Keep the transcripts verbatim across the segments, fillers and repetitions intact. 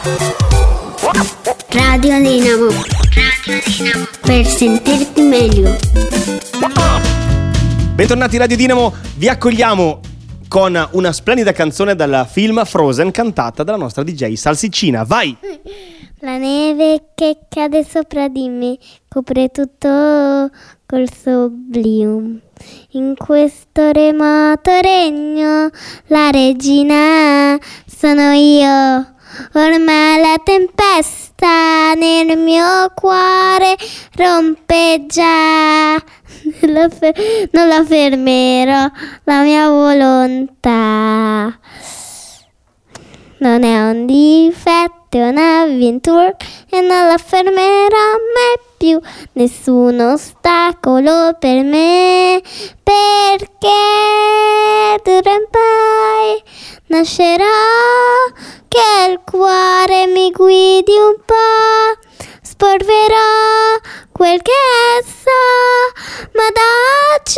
Radio Dinamo. Radio Dinamo. Per sentirti meglio. Bentornati Radio Dinamo, vi accogliamo con una splendida canzone dal film Frozen cantata dalla nostra D J Salsiccina. Vai! La neve che cade sopra di me copre tutto col suo oblivium. In questo remoto regno la regina sono io. Ormai la tempesta nel mio cuore rompe già. Non, fer- non la fermerò, la mia volontà. Non è un difetto, è un'avventura e non la fermerò mai più. Nessun ostacolo per me, perché d'ora in poi nascerò, che il cuore mi guidi un po'. Sporverò quel che so, ma da oggi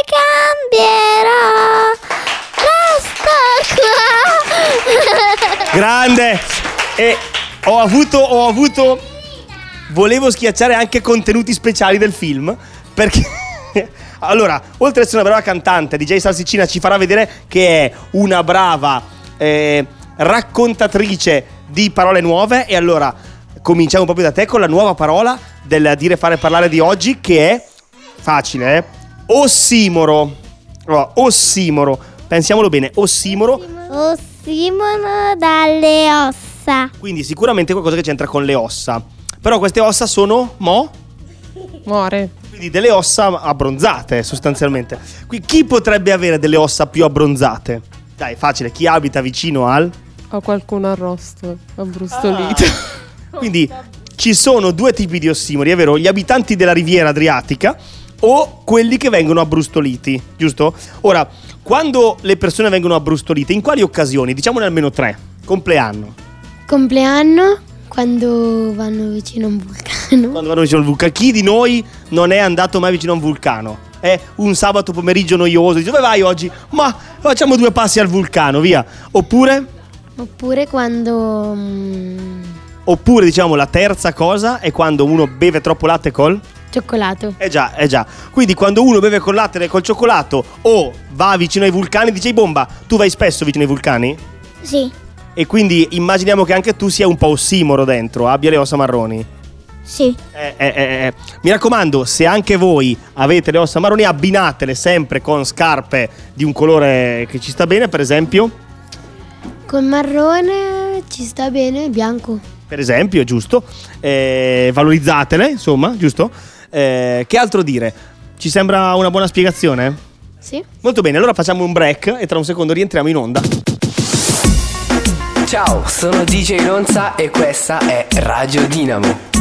cambierò. Resta qua. Grande! E ho avuto, ho avuto, volevo schiacciare anche contenuti speciali del film, perché allora, oltre ad essere una brava cantante, D J Salsiccina ci farà vedere che è una brava eh, raccontatrice di parole nuove. E allora cominciamo proprio da te con la nuova parola del dire fare parlare di oggi, che è facile, eh? Ossimoro. Allora, ossimoro, pensiamolo bene, ossimoro. Ossimoro dalle ossa. Quindi sicuramente qualcosa che c'entra con le ossa. Però queste ossa sono mo? Muore. Quindi delle ossa abbronzate sostanzialmente. Qui chi potrebbe avere delle ossa più abbronzate? Dai, facile, chi abita vicino al? A qualcuno arrosto, abbrustolito. Ah. Quindi ci sono due tipi di ossimori, è vero? Gli abitanti della riviera adriatica o quelli che vengono abbrustoliti, giusto? Ora, quando le persone vengono abbrustolite, in quali occasioni? Diciamone almeno tre. Compleanno. Compleanno, quando vanno vicino a un vulcano. Quando vanno vicino al vulcano. Chi di noi non è andato mai vicino a un vulcano? È un sabato pomeriggio noioso, dice dove vai oggi? Ma facciamo due passi al vulcano, via. Oppure? Oppure quando... Mm... Oppure diciamo la terza cosa è quando uno beve troppo latte col? Cioccolato. Eh già, eh già. Quindi quando uno beve col latte e col cioccolato o va vicino ai vulcani, dice Bomba, tu vai spesso vicino ai vulcani? Sì. E quindi immaginiamo che anche tu sia un po' ossimoro dentro, abbia le ossa marroni. Sì. Eh, eh, eh, eh. Mi raccomando, se anche voi avete le ossa marroni, abbinatele sempre con scarpe di un colore che ci sta bene, per esempio. Con marrone ci sta bene, bianco. Per esempio, giusto, eh, valorizzatele, insomma, giusto? Eh, che altro dire? Ci sembra una buona spiegazione? Sì. Molto bene, allora facciamo un break e tra un secondo rientriamo in onda. Ciao, sono D J Lonza e questa è Radio Dinamo.